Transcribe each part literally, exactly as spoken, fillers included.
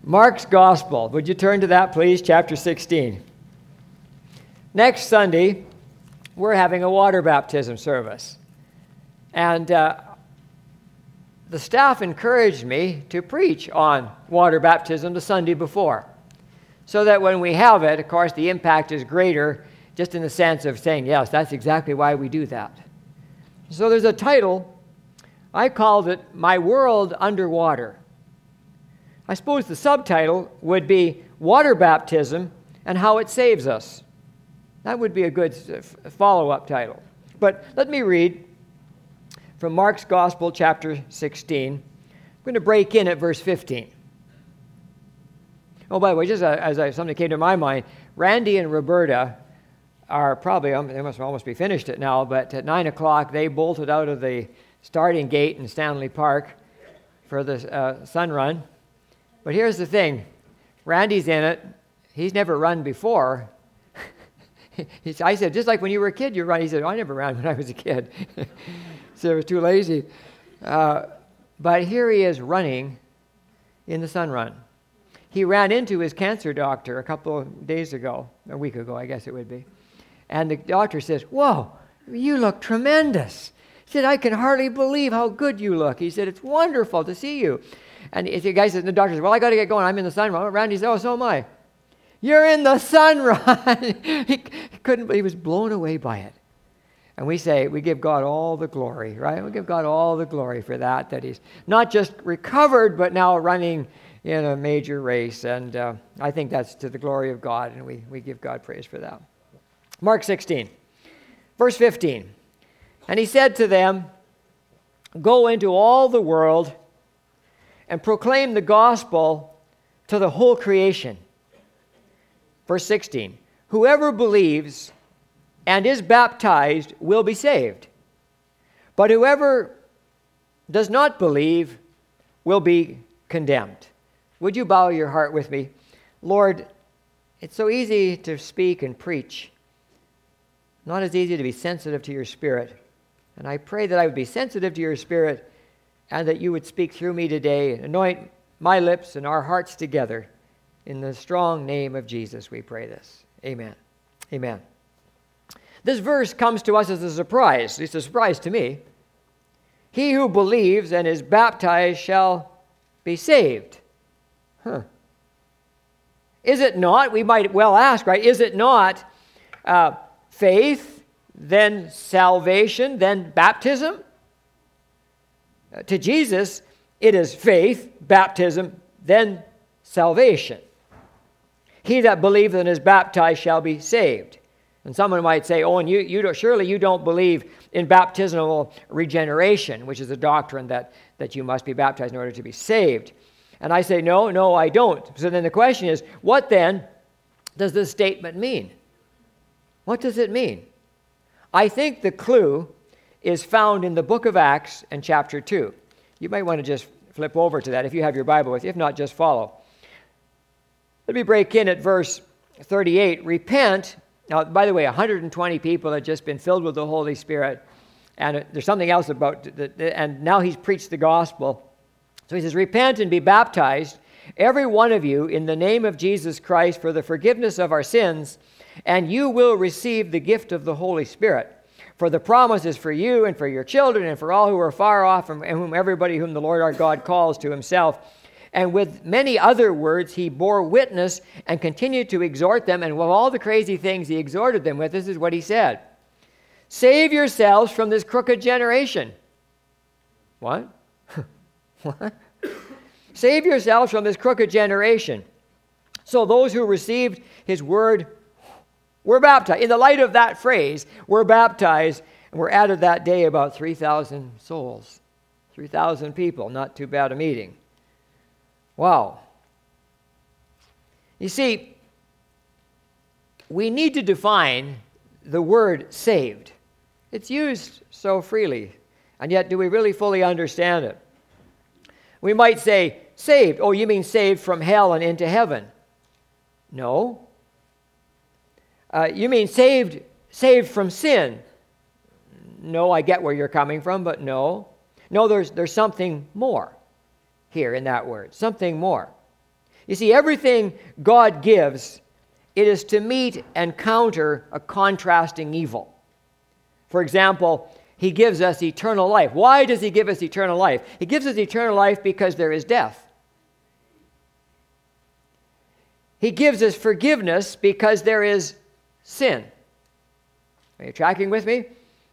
Mark's Gospel. Would you turn to that, please? Chapter sixteen. Next Sunday, we're having a water baptism service. And uh, the staff encouraged me to preach on water baptism the Sunday before, so that when we have it, of course, the impact is greater, just in the sense of saying, yes, that's exactly why we do that. So there's a title. I called it My World Underwater. I suppose the subtitle would be Water Baptism and How It Saves Us. That would be a good follow-up title. But let me read from Mark's Gospel, chapter sixteen. I'm going to break in at verse fifteen. Oh, by the way, just as I, something came to my mind, Randy and Roberta are probably, they must almost be finished it now, but at nine o'clock they bolted out of the starting gate in Stanley Park for the uh, sun run. But here's the thing. Randy's in it. He's never run before. He's, I said, just like when you were a kid, you run. He said, oh, I never ran when I was a kid. So I was too lazy. Uh, but here he is running in the sun run. He ran into his cancer doctor a couple of days ago, a week ago, I guess it would be. And the doctor says, whoa, you look tremendous. He said, I can hardly believe how good you look. He said, it's wonderful to see you. And the guy says, the doctor says, well, I got to get going. I'm in the sun run. Randy said, oh, so am I. You're in the sun run. he couldn't, he was blown away by it. And we say, we give God all the glory, right? We give God all the glory for that, that he's not just recovered, but now running in a major race. And uh, I think that's to the glory of God, and we, we give God praise for that. Mark sixteen, verse fifteen. And he said to them, go into all the world and proclaim the gospel to the whole creation. Verse sixteen, whoever believes and is baptized will be saved, but whoever does not believe will be condemned. Would you bow your heart with me? Lord, it's so easy to speak and preach, not as easy to be sensitive to your Spirit. And I pray that I would be sensitive to your Spirit and that you would speak through me today and anoint my lips and our hearts together. In the strong name of Jesus, we pray this. Amen. Amen. This verse comes to us as a surprise. At least a surprise to me. He who believes and is baptized shall be saved. Huh. Is it not, we might well ask, right? Is it not uh, faith, then salvation, then baptism? Uh, to Jesus, it is faith, baptism, then salvation. He that believeth and is baptized shall be saved. And someone might say, oh, and you, you don't, surely you don't believe in baptismal regeneration, which is a doctrine that, that you must be baptized in order to be saved. And I say, no, no, I don't. So then the question is, what then does this statement mean? What does it mean? I think the clue is found in the book of Acts and chapter two. You might want to just flip over to that if you have your Bible with you. If not, just follow. Let me break in at verse thirty-eight. Repent. Now, by the way, one hundred twenty people had just been filled with the Holy Spirit. And there's something else about, the, and now he's preached the gospel. So he says, repent and be baptized, every one of you, in the name of Jesus Christ for the forgiveness of our sins, and you will receive the gift of the Holy Spirit. For the promise is for you and for your children and for all who are far off, and whom everybody whom the Lord our God calls to himself. And with many other words he bore witness and continued to exhort them. And with all the crazy things he exhorted them with, this is what he said. Save yourselves from this crooked generation. What? What? Save yourselves from this crooked generation. So those who received his word were baptized. In the light of that phrase, were baptized, and were added that day about three thousand souls. three thousand people, not too bad a meeting. Wow. You see, we need to define the word saved. It's used so freely, and yet do we really fully understand it? We might say, saved. Oh, you mean saved from hell and into heaven? No. Uh, you mean saved, saved from sin? No, I get where you're coming from, but no. No, there's, there's something more here in that word. Something more. You see, everything God gives, it is to meet and counter a contrasting evil. For example, he gives us eternal life. Why does he give us eternal life? He gives us eternal life because there is death. He gives us forgiveness because there is sin. Are you tracking with me?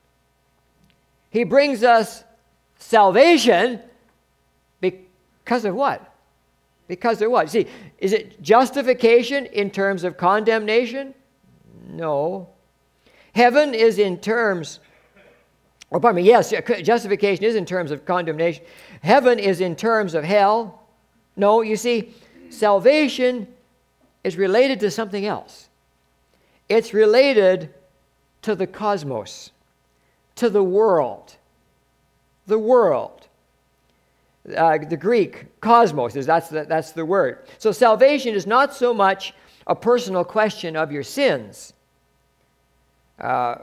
He brings us salvation because of what? Because of what? See, is it justification in terms of condemnation? No. Heaven is in terms, or pardon me, yes, justification is in terms of condemnation. Heaven is in terms of hell. No, you see, salvation is related to something else. It's related to the cosmos, to the world. The world. Uh, the Greek, cosmos, is that's the, that's the word. So salvation is not so much a personal question of your sins, uh,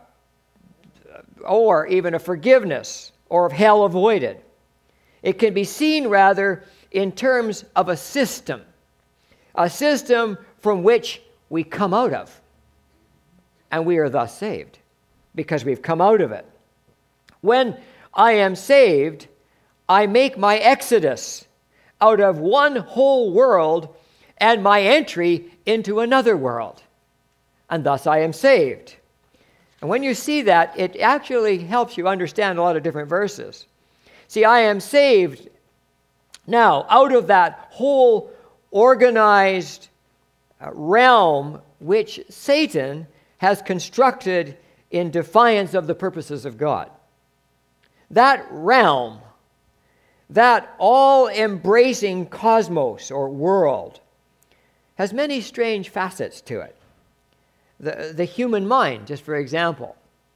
or even a forgiveness, or of hell avoided. It can be seen rather in terms of a system, a system from which we come out of, and we are thus saved because we've come out of it. When I am saved, I make my exodus out of one whole world and my entry into another world, and thus I am saved. And when you see that, it actually helps you understand a lot of different verses. See, I am saved now out of that whole organized realm which Satan has constructed in defiance of the purposes of God. That realm, that all-embracing cosmos or world, has many strange facets to it. The, the human mind, just for example,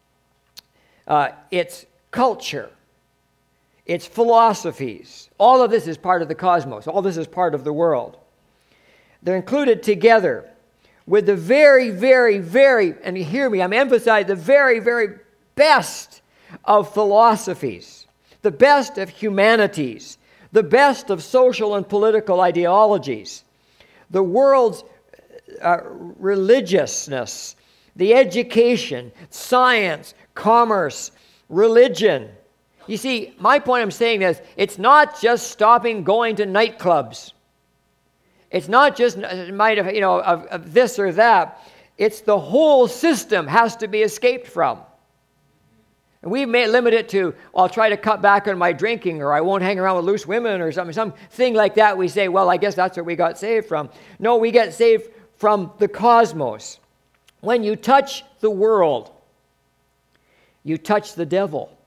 uh, its culture, its philosophies, all of this is part of the cosmos. All this is part of the world. They're included together with the very, very, very, and you hear me, I'm emphasizing the very, very best of philosophies, the best of humanities, the best of social and political ideologies, the world's uh, religiousness, the education, science, commerce, religion. You see, my point I'm saying is, it's not just stopping going to nightclubs. It's not just, it might have, you know, of, of this or that. It's the whole system has to be escaped from. And we may limit it to, well, I'll try to cut back on my drinking, or I won't hang around with loose women, or something, something like that. We say, well, I guess that's what we got saved from. No, we get saved from the cosmos. When you touch the world, you touch the devil.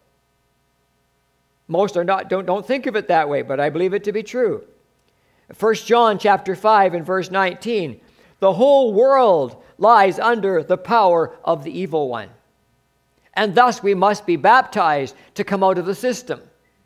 Most are not, don't, don't think of it that way, but I believe it to be true. First John chapter five and verse nineteen, the whole world lies under the power of the evil one. And thus we must be baptized to come out of the system.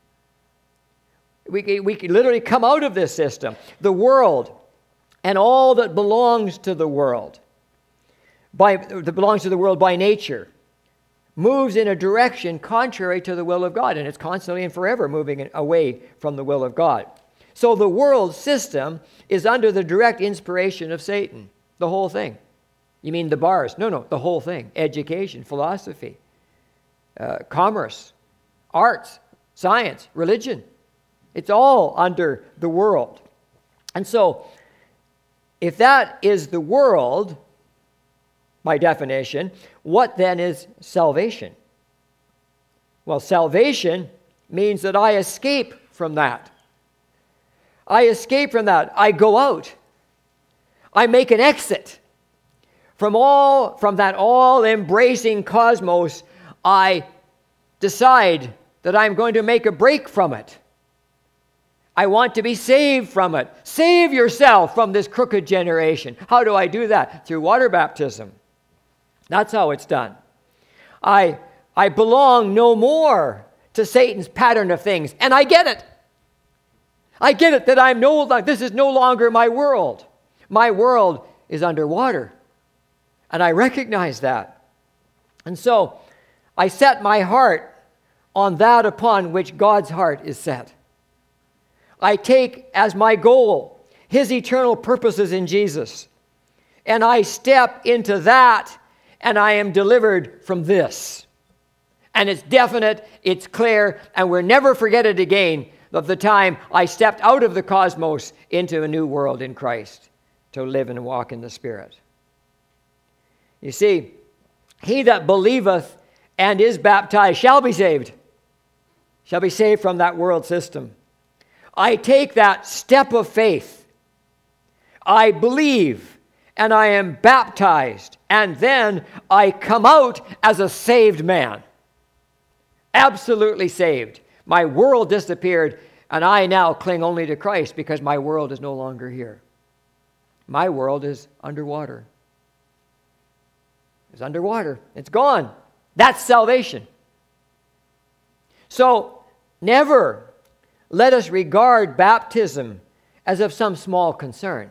We, we can literally come out of this system. The world and all that belongs to the world, by, that belongs to the world by nature, moves in a direction contrary to the will of God. And it's constantly and forever moving away from the will of God. So the world system is under the direct inspiration of Satan. The whole thing. You mean the bars? No, no, the whole thing. Education, philosophy, uh, commerce, arts, science, religion. It's all under the world. And so, if that is the world, by definition, what then is salvation? Well, salvation means that I escape from that. I escape from that. I go out. I make an exit. From all, from that all-embracing cosmos, I decide that I'm going to make a break from it. I want to be saved from it. Save yourself from this crooked generation. How do I do that? Through water baptism. That's how it's done. I, I belong no more to Satan's pattern of things, and I get it. I get it that I'm no longer, this is no longer my world. My world is underwater. And I recognize that. And so I set my heart on that upon which God's heart is set. I take as my goal his eternal purposes in Jesus. And I step into that, and I am delivered from this. And it's definite, it's clear, and we'll never forget it again of the time I stepped out of the cosmos into a new world in Christ to live and walk in the Spirit. You see, he that believeth and is baptized shall be saved, shall be saved from that world system. I take that step of faith. I believe and I am baptized, and then I come out as a saved man. Absolutely saved. My world disappeared, and I now cling only to Christ because my world is no longer here. My world is underwater. It's underwater. It's gone. That's salvation. So, never let us regard baptism as of some small concern.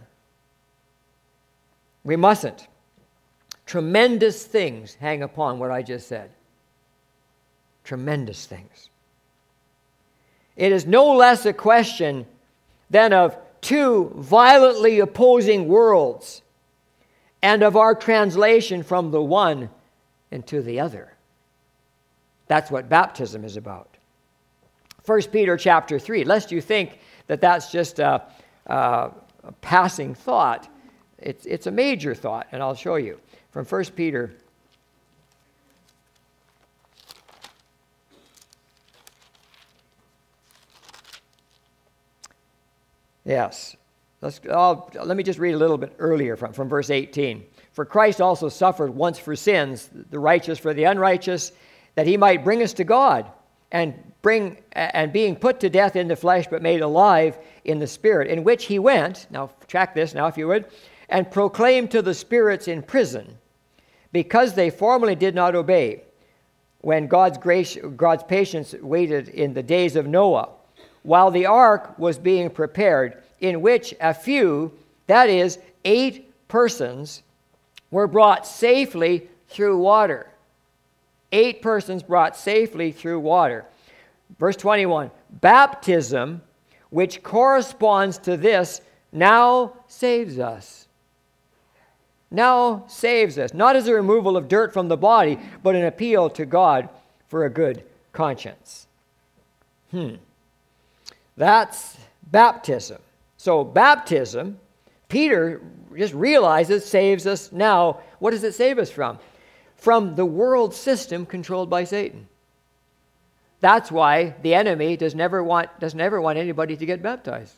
We mustn't. Tremendous things hang upon what I just said. Tremendous things. It is no less a question than of two violently opposing worlds and of our translation from the one into the other. That's what baptism is about. First Peter chapter three, lest you think that that's just a, a, a passing thought. It's, it's a major thought, and I'll show you. From First Peter Yes. Let's, I'll, let me just read a little bit earlier from, from verse eighteen. For Christ also suffered once for sins, the righteous for the unrighteous, that he might bring us to God, and bring and being put to death in the flesh, but made alive in the Spirit, in which he went, now track this now if you would, and proclaimed to the spirits in prison, because they formerly did not obey, when God's grace, God's patience waited in the days of Noah, while the ark was being prepared, in which a few, that is, eight persons, were brought safely through water. Eight persons brought safely through water. Verse twenty-one, baptism, which corresponds to this, now saves us. Now saves us, not as a removal of dirt from the body, but an appeal to God for a good conscience. Hmm. That's baptism. So baptism, Peter just realizes, saves us now. What does it save us from? From the world system controlled by Satan. That's why the enemy does never want, does never want anybody to get baptized.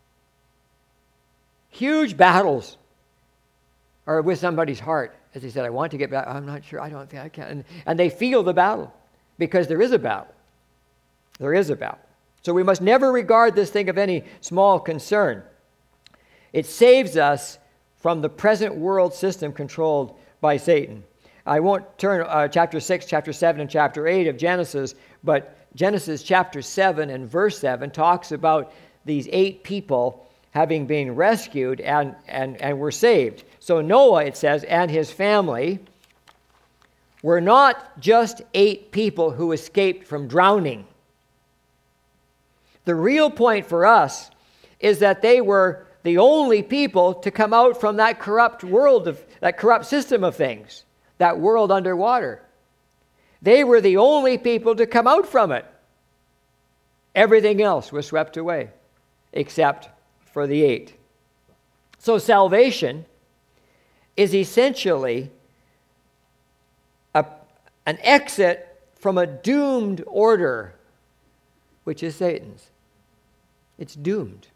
Huge battles are with somebody's heart. As he said, I want to get baptized. I'm not sure. I don't think I can. And, and they feel the battle because there is a battle. There is a battle. So we must never regard this thing of any small concern. It saves us from the present world system controlled by Satan. I won't turn uh, chapter six, chapter seven, and chapter eight of Genesis, but Genesis chapter seven and verse seven talks about these eight people having been rescued and, and, and were saved. So Noah, it says, and his family were not just eight people who escaped from drowning. The real point for us is that they were the only people to come out from that corrupt world, of that corrupt system of things, that world underwater. They were the only people to come out from it. Everything else was swept away, except for the eight. So salvation is essentially a, an exit from a doomed order, which is Satan's. It's doomed.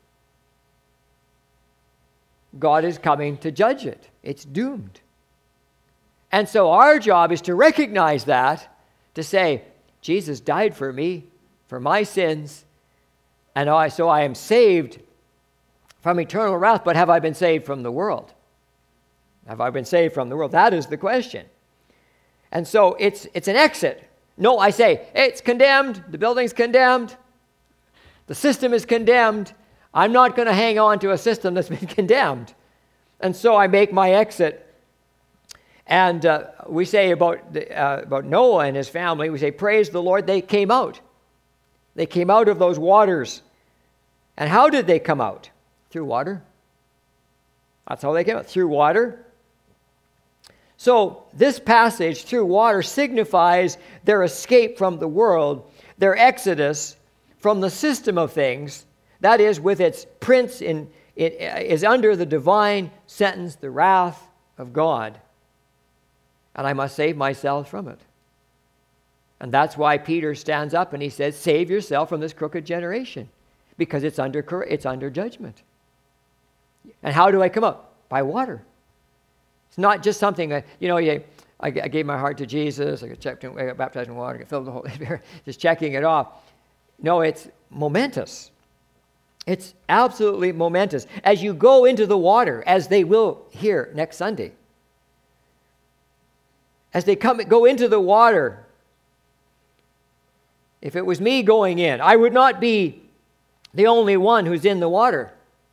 God is coming to judge it. It's doomed. And so our job is to recognize that, to say, Jesus died for me, for my sins, and I, so I am saved from eternal wrath, but have I been saved from the world? Have I been saved from the world? That is the question. And so it's it's an exit. No, I say, it's condemned, the building's condemned, the system is condemned. I'm not going to hang on to a system that's been condemned. And so I make my exit. And uh, we say about, the, uh, about Noah and his family, we say, praise the Lord, they came out. They came out of those waters. And how did they come out? Through water. That's how they came out, through water. So this passage, through water, signifies their escape from the world, their exodus from the system of things, that is, with its prince in, it is under the divine sentence, the wrath of God. And I must save myself from it. And that's why Peter stands up and he says, save yourself from this crooked generation, because it's under, it's under judgment. And how do I come up? By water. It's not just something, that, you know, you, I, I gave my heart to Jesus, I got, checked, I got baptized in water, I got filled with the Holy Spirit, just checking it off. No, it's momentous. It's absolutely momentous. As you go into the water, as they will here next Sunday, as they come go into the water, if it was me going in, I would not be the only one who's in the water.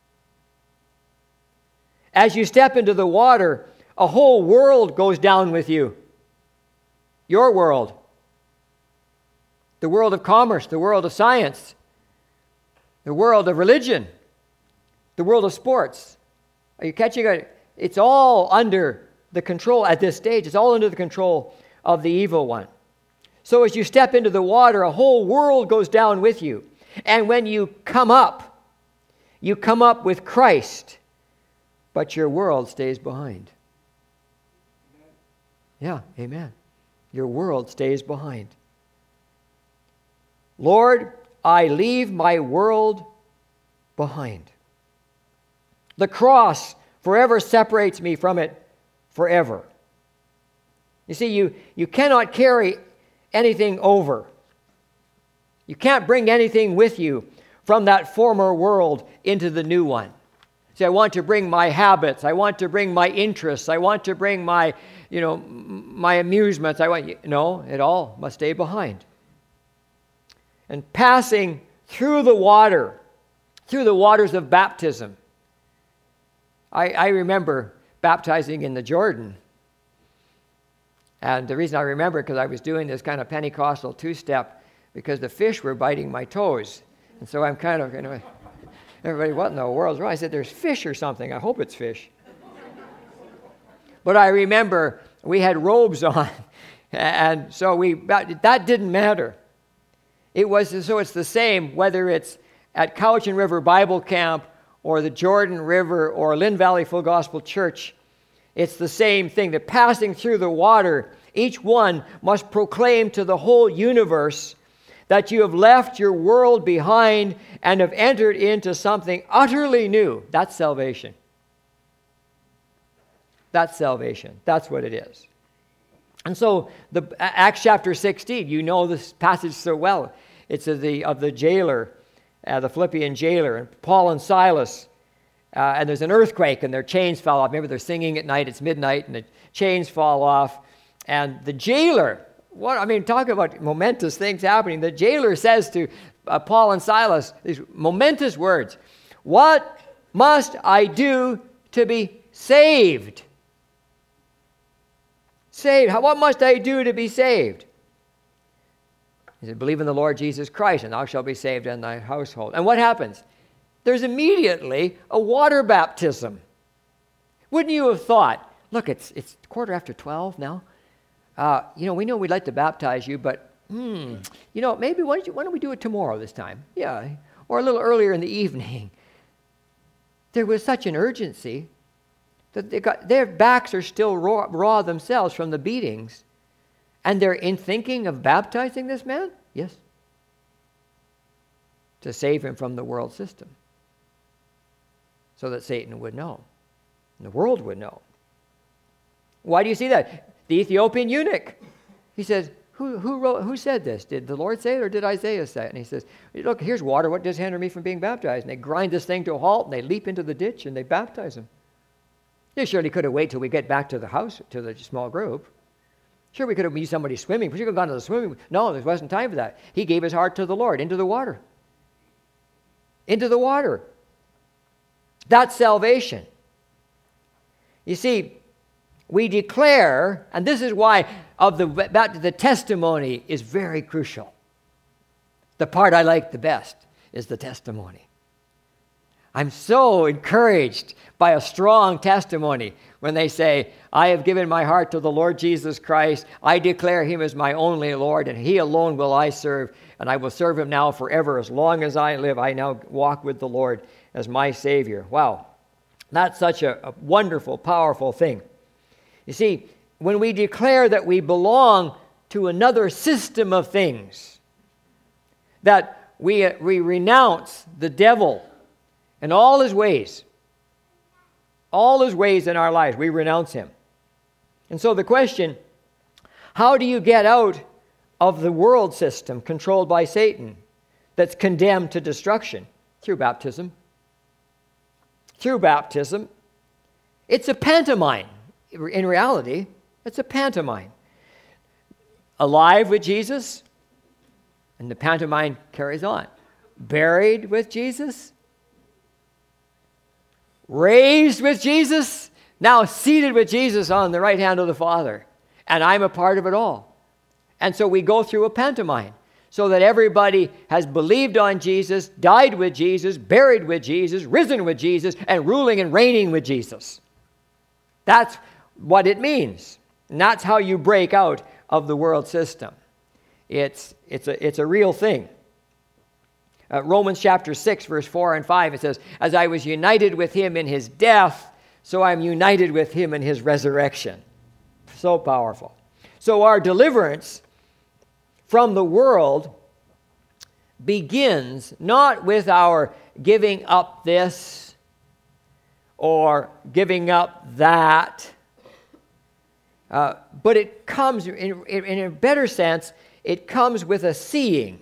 As you step into the water, a whole world goes down with you. Your world. The world of commerce, the world of science, the world of religion, the world of sports. Are you catching it? It's all under the control at this stage. It's all under the control of the evil one. So as you step into the water, a whole world goes down with you. And when you come up, you come up with Christ, but your world stays behind. Yeah, amen. Your world stays behind. Lord, I leave my world behind. The cross forever separates me from it forever. You see, you, you cannot carry anything over. You can't bring anything with you from that former world into the new one. See, I want to bring my habits. I want to bring my interests. I want to bring my, you know, my amusements. I want, no, it all must stay behind. And passing through the water, through the waters of baptism. I, I remember baptizing in the Jordan. And the reason I remember because I was doing this kind of Pentecostal two-step because the fish were biting my toes. And so I'm kind of, you know, everybody, what in the world's wrong? I said, there's fish or something. I hope it's fish. But I remember we had robes on. And so we, that didn't matter. It was, so it's the same whether it's at Cowichan River Bible Camp or the Jordan River or Lynn Valley Full Gospel Church. It's the same thing. The passing through the water, each one must proclaim to the whole universe that you have left your world behind and have entered into something utterly new. That's salvation. That's salvation. That's what it is. And so the Acts chapter sixteen, you know this passage so well. It's of the, of the jailer, uh, the Philippian jailer, and Paul and Silas. Uh, and there's an earthquake, and their chains fall off. Maybe they're singing at night. It's midnight, and the chains fall off. And the jailer, what I mean, talk about momentous things happening. The jailer says to uh, Paul and Silas these momentous words, "What must I do to be saved?" Saved. What must I do to be saved? He said, believe in the Lord Jesus Christ, and thou shalt be saved in thy household. And what happens? There's immediately a water baptism. Wouldn't you have thought, look, it's it's quarter after twelve now. Uh, you know, we know we'd like to baptize you, but, hmm, you know, maybe why don't, you, why don't we do it tomorrow this time? Yeah, or a little earlier in the evening. There was such an urgency that they got, their backs are still raw, raw themselves from the beatings. And they're in thinking of baptizing this man? Yes. To save him from the world system. So that Satan would know. And the world would know. Why do you see that? The Ethiopian eunuch. He says, who, who, wrote, who said this? Did the Lord say it or did Isaiah say it? And he says, look, here's water. What does hinder me from being baptized? And they grind this thing to a halt and they leap into the ditch and they baptize him. They surely could have waited till we get back to the house, to the small group. Sure, we could have used somebody swimming. We should have gone to the swimming. No, there wasn't time for that. He gave his heart to the Lord, into the water. Into the water. That's salvation. You see, we declare, and this is why of the, the testimony is very crucial. The part I like the best is the testimony. I'm so encouraged by a strong testimony when they say, I have given my heart to the Lord Jesus Christ. I declare him as my only Lord, and he alone will I serve, and I will serve him now forever. As long as I live, I now walk with the Lord as my Savior. Wow, that's such a, a wonderful, powerful thing. You see, when we declare that we belong to another system of things, that we, we renounce the devil and all his ways, all his ways in our lives, we renounce him. And so the question, how do you get out of the world system controlled by Satan that's condemned to destruction? Through baptism. Through baptism. It's a pantomime. In reality, it's a pantomime. Alive with Jesus, and the pantomime carries on. Buried with Jesus, raised with Jesus, now seated with Jesus on the right hand of the Father. And I'm a part of it all. And so we go through a pantomime so that everybody has believed on Jesus, died with Jesus, buried with Jesus, risen with Jesus, and ruling and reigning with Jesus. That's what it means. And that's how you break out of the world system. It's, it's, a, it's a real thing. Uh, Romans chapter six, verse four and five, it says, as I was united with him in his death, so I'm united with him in his resurrection. So powerful. So our deliverance from the world begins not with our giving up this or giving up that, uh, but it comes, in, in a better sense, it comes with a seeing.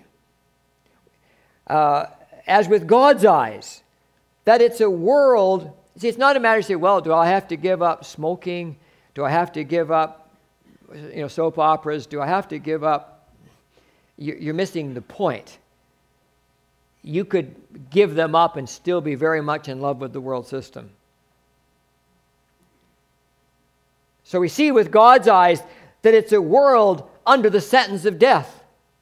Uh, as with God's eyes, that it's a world. See, it's not a matter to say, well, do I have to give up smoking? Do I have to give up, you know, soap operas? Do I have to give up? You're missing the point. You could give them up and still be very much in love with the world system. So we see with God's eyes that it's a world under the sentence of death.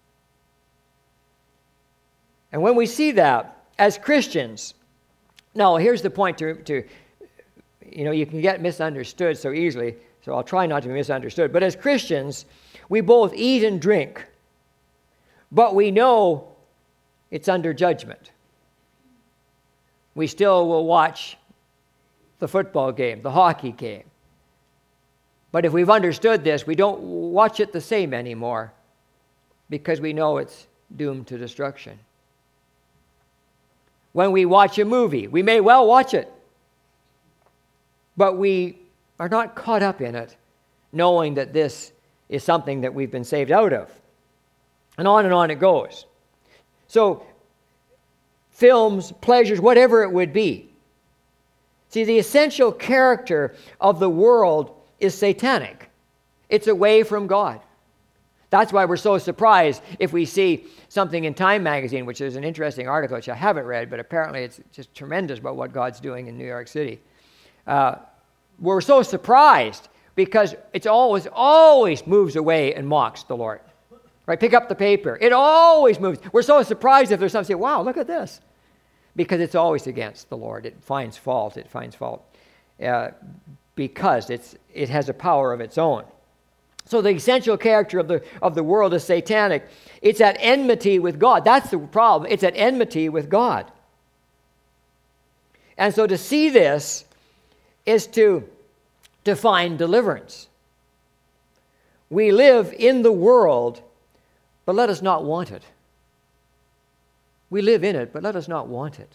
And when we see that as Christians, now here's the point to, to, you know, you can get misunderstood so easily, so I'll try not to be misunderstood. But as Christians, we both eat and drink, but we know it's under judgment. We still will watch the football game, the hockey game. But if we've understood this, we don't watch it the same anymore because we know it's doomed to destruction. When we watch a movie, we may well watch it, but we are not caught up in it, knowing that this is something that we've been saved out of. And on and on it goes. So, films, pleasures, whatever it would be. See, the essential character of the world is satanic. It's away from God. That's why we're so surprised if we see something in Time magazine, which is an interesting article, which I haven't read, but apparently it's just tremendous about what God's doing in New York City. Uh, we're so surprised because it's always, always moves away and mocks the Lord. Right? Pick up the paper. It always moves. We're so surprised if there's something, wow, look at this. Because it's always against the Lord. It finds fault. It finds fault. Uh, because it's it has a power of its own. So the essential character of the of the world is satanic. It's at enmity with God. That's the problem. It's at enmity with God. And so to see this is to, to find deliverance. We live in the world, but let us not want it. We live in it, but let us not want it.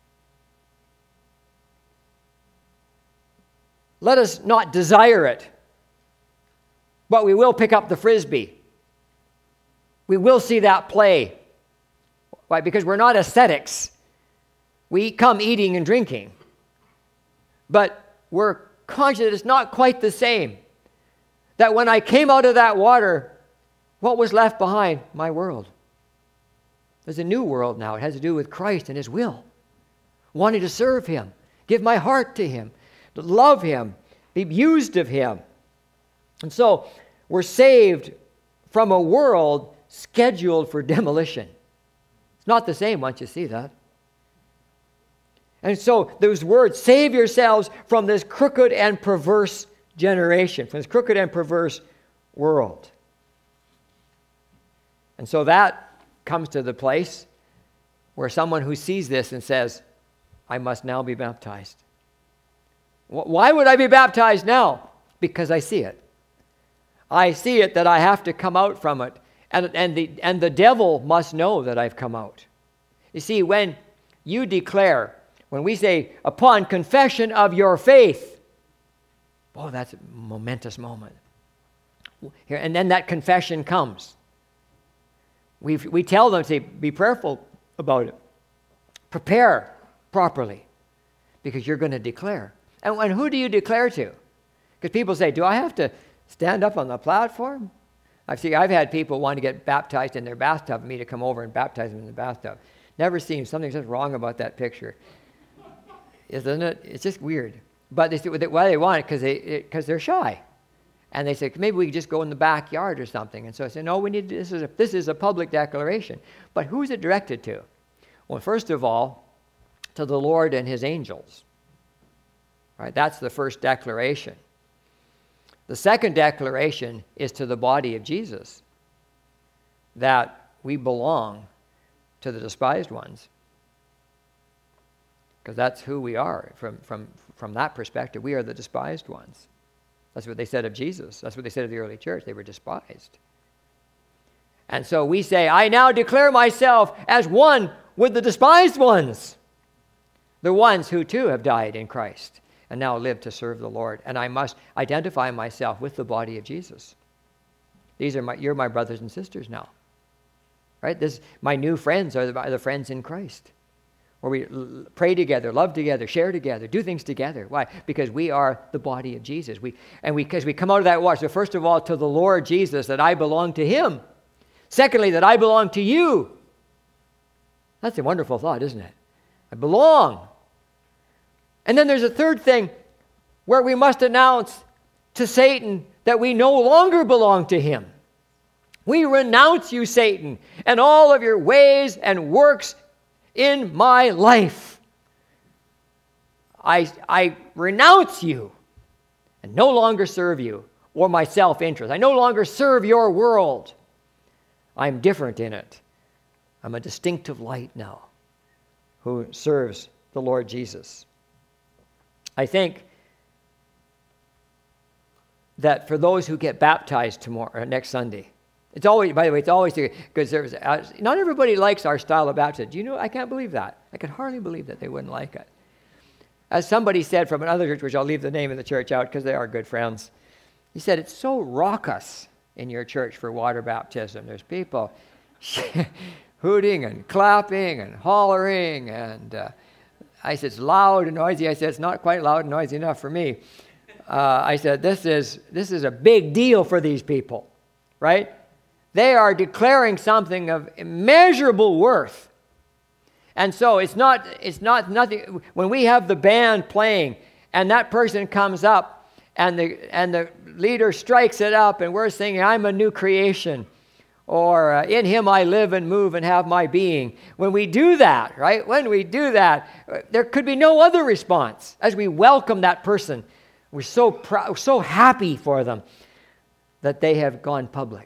Let us not desire it. But we will pick up the Frisbee. We will see that play. Why? Because we're not ascetics. We come eating and drinking. But we're conscious that it's not quite the same. That when I came out of that water, what was left behind? My world. There's a new world now. It has to do with Christ and His will. Wanting to serve Him. Give my heart to Him. To love Him. Be used of Him. And so, we're saved from a world scheduled for demolition. It's not the same once you see that. And so those words, save yourselves from this crooked and perverse generation, from this crooked and perverse world. And so that comes to the place where someone who sees this and says, I must now be baptized. Why would I be baptized now? Because I see it. I see it that I have to come out from it. And, and, the, and the devil must know that I've come out. You see, when you declare, when we say, upon confession of your faith, oh, that's a momentous moment. Here, and then that confession comes. We we tell them to be prayerful about it. Prepare properly, because you're going to declare. And, and who do you declare to? Because people say, do I have to stand up on the platform? I've seen, I've had people want to get baptized in their bathtub, me to come over and baptize them in the bathtub. Never seen, something's just wrong about that picture. Isn't it? It's just weird. But they say, why they want it? Because they, because they're shy. And they say, maybe we could just go in the backyard or something. And so I say, no, we need, this is a, this is a public declaration. But who's it directed to? Well, first of all, to the Lord and his angels. Right? That's the first declaration. The second declaration is to the body of Jesus, that we belong to the despised ones. Because that's who we are. From, from, from that perspective, we are the despised ones. That's what they said of Jesus. That's what they said of the early church. They were despised. And so we say, I now declare myself as one with the despised ones, the ones who too have died in Christ and now live to serve the Lord. And I must identify myself with the body of Jesus. These are my, you're my brothers and sisters now. Right? This, my new friends are the, are the friends in Christ. Where we l- pray together, love together, share together, do things together. Why? Because we are the body of Jesus. We and we because we come out of that water. So first of all, to the Lord Jesus, that I belong to him. Secondly, that I belong to you. That's a wonderful thought, isn't it? I belong. And then there's a third thing where we must announce to Satan that we no longer belong to him. We renounce you, Satan, and all of your ways and works in my life. I, I renounce you and no longer serve you or my self-interest. I no longer serve your world. I'm different in it. I'm a distinctive light now who serves the Lord Jesus. I think that for those who get baptized tomorrow, or next Sunday, it's always, by the way, it's always because there's uh, not everybody likes our style of baptism. Do you know? I can't believe that. I can hardly believe that they wouldn't like it. As somebody said from another church, which I'll leave the name of the church out because they are good friends, he said it's so raucous in your church for water baptism. There's people hooting and clapping and hollering, and uh, I said it's loud and noisy. I said it's not quite loud and noisy enough for me. Uh, I said this is this is a big deal for these people, right? They are declaring something of immeasurable worth. And so it's not it's not nothing when we have the band playing and that person comes up and the and the leader strikes it up and we're singing, I'm a new creation, or uh, in him I live and move and have my being. When we do that, right? When we do that, there could be no other response as we welcome that person. We're so proud, so happy for them that they have gone public.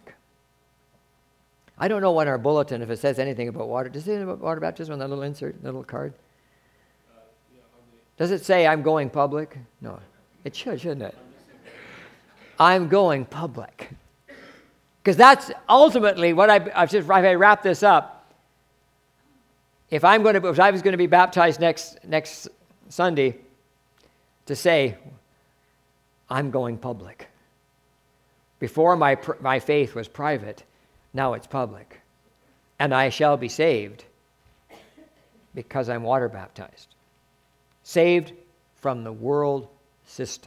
I don't know on our bulletin if it says anything about water. Does it say anything about water baptism on that little insert, little card? Uh, yeah, Does it say I'm going public? No. It should, shouldn't it? I'm going public. Because that's ultimately what I, I've just, if I wrap this up, if I'm going to, if I was going to be baptized next next Sunday, to say, I'm going public. Before my my faith was private, now it's public. And I shall be saved because I'm water baptized. Saved from the world system.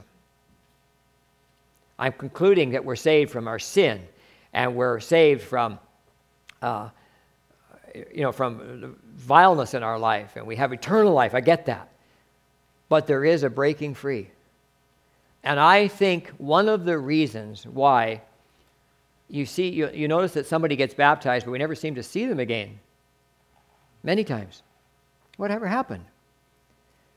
I'm concluding that we're saved from our sin, and we're saved from, uh, you know, from vileness in our life, and we have eternal life. I get that. But there is a breaking free. And I think one of the reasons why you see, you, you notice that somebody gets baptized, but we never seem to see them again. Many times. Whatever happened?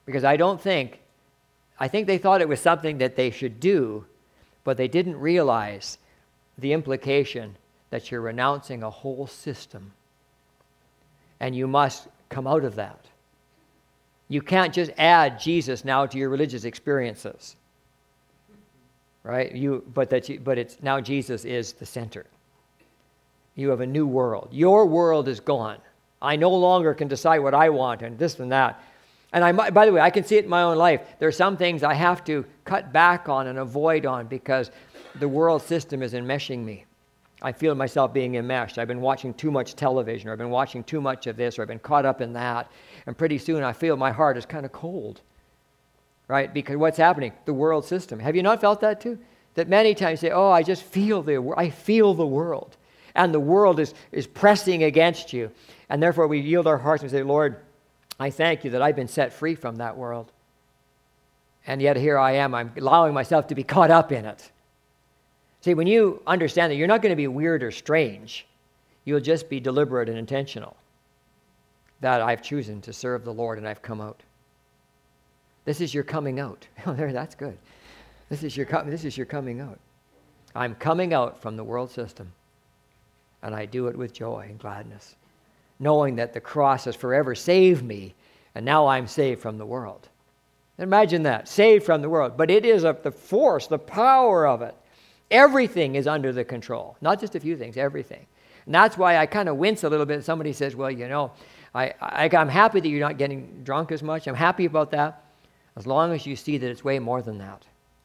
Because I don't think, I think they thought it was something that they should do, but they didn't realize the implication that you're renouncing a whole system. And you must come out of that. You can't just add Jesus now to your religious experiences. Right? You, but that you, but it's now Jesus is the center. You have a new world. Your world is gone. I no longer can decide what I want and this and that. And I, by the way, I can see it in my own life. There are some things I have to cut back on and avoid on because the world system is enmeshing me. I feel myself being enmeshed. I've been watching too much television, or I've been watching too much of this, or I've been caught up in that. And pretty soon I feel my heart is kind of cold. Right? Because what's happening? The world system. Have you not felt that too? That many times you say, oh, I just feel the I feel the world. And the world is, is pressing against you. And therefore we yield our hearts and say, Lord, I thank you that I've been set free from that world. And yet here I am. I'm allowing myself to be caught up in it. See, when you understand that you're not going to be weird or strange, you'll just be deliberate and intentional. That I've chosen to serve the Lord and I've come out. This is your coming out. Oh, there, that's good. This is your this is your coming out. I'm coming out from the world system. And I do it with joy and gladness, knowing that the cross has forever saved me, and now I'm saved from the world. Imagine that, saved from the world. But it is of the force, the power of it. Everything is under the control. Not just a few things, everything. And that's why I kind of wince a little bit. Somebody says, well, you know, I, I, I'm happy that you're not getting drunk as much. I'm happy about that, as long as you see that it's way more than that.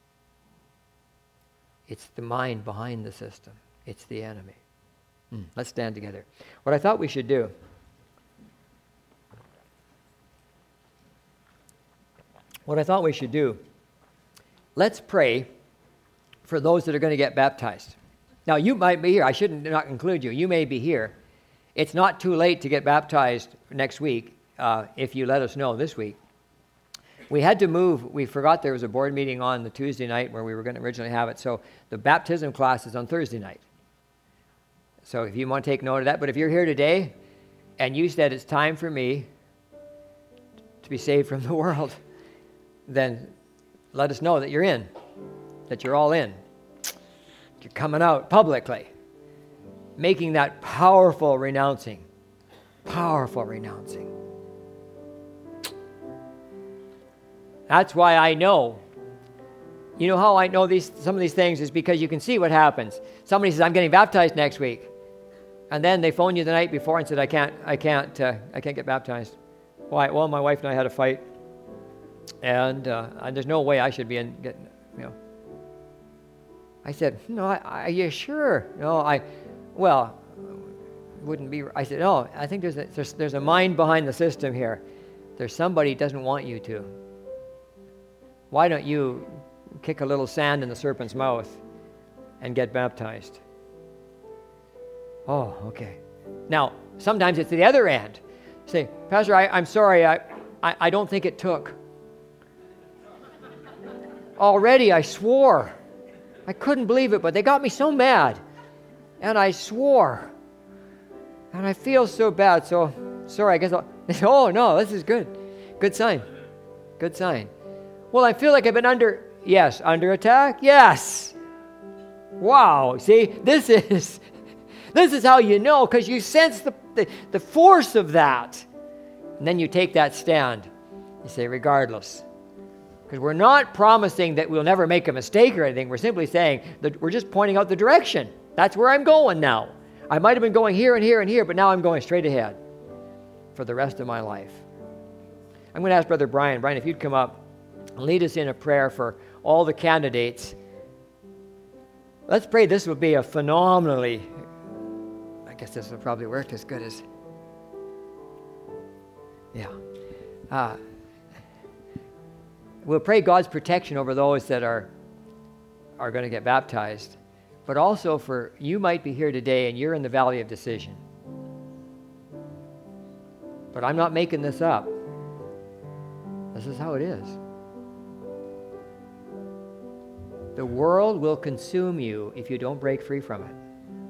It's the mind behind the system. It's the enemy. Hmm. Let's stand together. What I thought we should do, what I thought we should do, let's pray for those that are going to get baptized. Now, you might be here. I shouldn't not include you. You may be here. It's not too late to get baptized next week uh, if you let us know this week. We had to move. We forgot there was a board meeting on the Tuesday night where we were going to originally have it. So the baptism class is on Thursday night. So if you want to take note of that. But if you're here today and you said it's time for me to be saved from the world, then let us know that you're in, that you're all in. You're coming out publicly, making that powerful renouncing, powerful renouncing. That's why I know. You know how I know these some of these things is because you can see what happens. Somebody says, I'm getting baptized next week. And then they phone you the night before and said, I can't, I can't, uh, I can't get baptized. Why? Well, my wife and I had a fight. And, uh, and there's no way I should be in getting, you know. I said, no, I, are you sure? No, I, well, wouldn't be, I said, no, I think there's a, there's, there's a mind behind the system here. There's somebody who doesn't want you to. Why don't you kick a little sand in the serpent's mouth and get baptized? Oh, okay. Now, sometimes it's the other end. Say, Pastor, I, I'm sorry, I, I, I don't think it took. Already I swore. I couldn't believe it, but they got me so mad. And I swore. And I feel so bad, so sorry, I guess I'll... Oh, no, this is good. Good sign. Good sign. Well, I feel like I've been under... Yes, under attack? Yes. Wow, see, this is... This is how you know, because you sense the, the, the force of that. And then you take that stand. You say, regardless. Because we're not promising that we'll never make a mistake or anything. We're simply saying that we're just pointing out the direction. That's where I'm going now. I might have been going here and here and here, but now I'm going straight ahead for the rest of my life. I'm going to ask Brother Brian. Brian, if you'd come up and lead us in a prayer for all the candidates. Let's pray this will be a phenomenally... I guess this will probably work as good as... Yeah. Uh, we'll pray God's protection over those that are, are going to get baptized. But also for, you might be here today and you're in the valley of decision. But I'm not making this up. This is how it is. The world will consume you if you don't break free from it.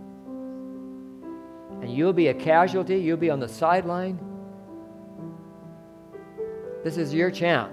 And you'll be a casualty. You'll be on the sideline. This is your chance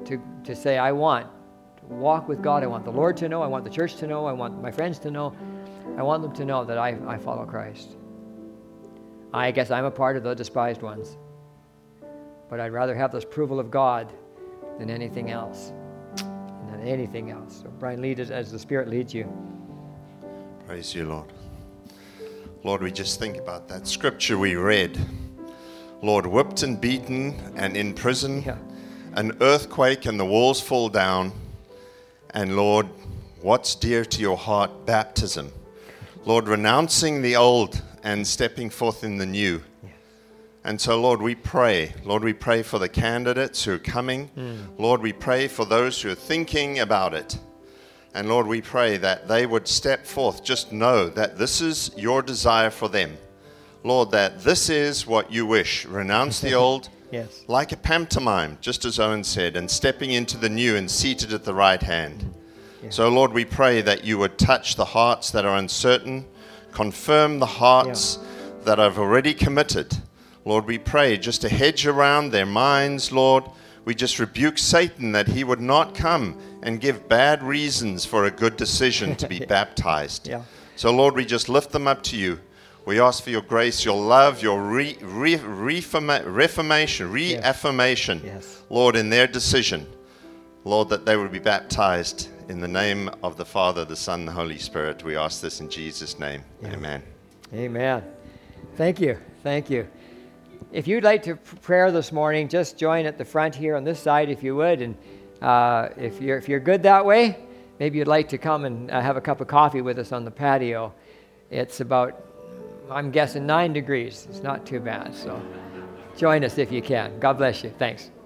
to, to say, I want to walk with God. I want the Lord to know. I want the church to know. I want my friends to know. I want them to know that I, I follow Christ. I guess I'm a part of the despised ones. But I'd rather have this approval of God than anything else. Than anything else. So Brian, lead us as the Spirit leads you. Praise you, Lord. Lord, we just think about that scripture we read. Lord, whipped and beaten and in prison, Yeah. an earthquake and the walls fall down. And Lord, what's dear to your heart? Baptism. Lord, renouncing the old and stepping forth in the new. Yes. And so, Lord, we pray. Lord, we pray for the candidates who are coming. Mm. Lord, we pray for those who are thinking about it. And Lord, we pray that they would step forth. Just know that this is your desire for them. Lord, that this is what you wish. Renounce the old. Yes. Like a pantomime, just as Owen said, and stepping into the new and seated at the right hand. Yeah. So, Lord, we pray that you would touch the hearts that are uncertain, confirm the hearts yeah. that have already committed. Lord, we pray just a hedge around their minds, Lord. We just rebuke Satan that he would not come and give bad reasons for a good decision to be baptized. Yeah. So, Lord, we just lift them up to you. We ask for your grace, your love, your re, re, reforma, reformation, reaffirmation, yes. Yes. Lord, in their decision. Lord, that they would be baptized in the name of the Father, the Son, and the Holy Spirit. We ask this in Jesus' name. Yeah. Amen. Amen. Thank you. Thank you. If you'd like to prayer this morning, just join at the front here on this side if you would. And uh, if you're if you're good that way, maybe you'd like to come and uh, have a cup of coffee with us on the patio. It's about, I'm guessing, nine degrees. It's not too bad. So join us if you can. God bless you. Thanks.